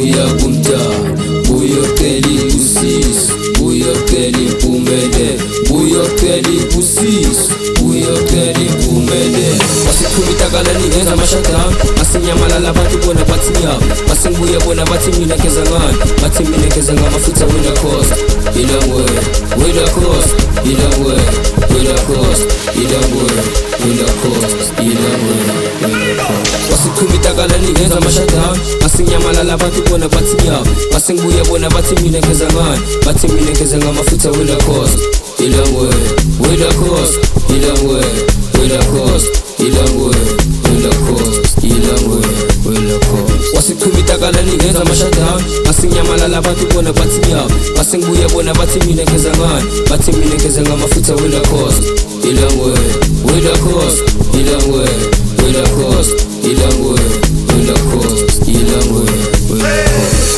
buya kumntana, buyocela ibusiso, buyocela impumelelo, buyocela ibusiso, buyocela impumelelo. Wasichuma itakala lingenza amashutdown, asinyamalala abantu bona bathi nyawo, basengibuya bona bathi mina ngeza ngani, bathi mina ngeza ngamafutha wena cost, ilangwe wena cost, ilangwe wena cost, ilangwe wena cost, ilangwe wena cost. Wasichuma itakala lingenza amashutdown, asinyamalala abantu bona bathi nyawo, basengibuya bona bathi mina ngeza ngani, bathi mina ngeza ngamafutha wena cost, ilangwe wena cost, ilangwe wena cost, ilangwe wena cost, ilangwe wena cost. Wasichuma itakala lingenza amashutdown, asinyamalala abantu bona bathi nyawo, basengibuya bona bathi mina ngeza ngani, bathi mina ngeza ngamafutha wena cost, ilangwe wena cost, ilangwe wena cost, ilangwe wena cost, ilangwe wena cost.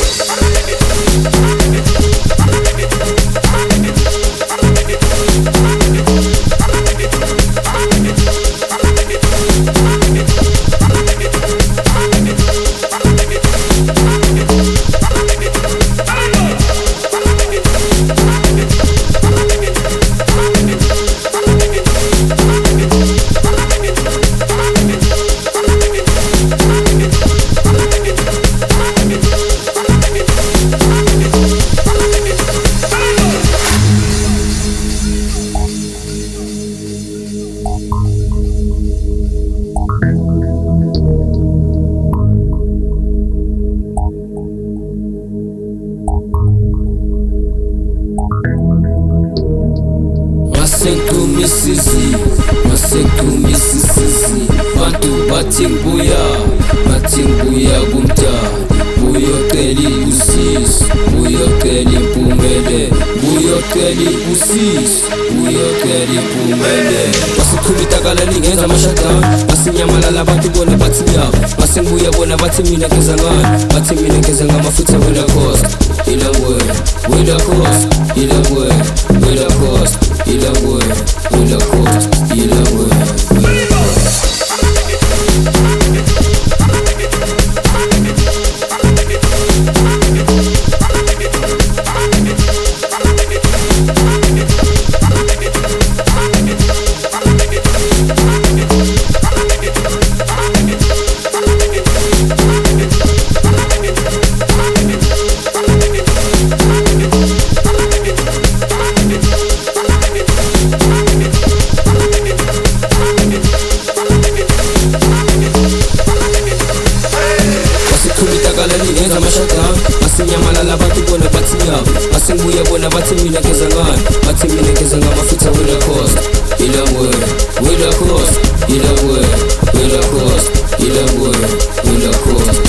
Masekumisisi, bantu bathi ngibuya kumntana, buyocela ibusiso, buyocela impumelelo, buyocela ibusiso, buyocela impumelelo. Wasichuma itakala lingenza amashutdown, asinyamalala abantu bona bathi nyawo, basengibuya bona bathi mina ngeza ngani, bathi mina ngeza ngamafutha wena cost, ilangwe wena cost, ilangwe wena cost, ilangwe wena cost, ilangwe wena cost. Lingenza amashutdown, asinyamalala abantu bona bathi nyawo, basengibuya bona bathi mina ngeza ngani, bathi mina ngeza ngamafutha wena cost, ilangwe wena cost, ilangwe wena cost, ilangwe wena cost.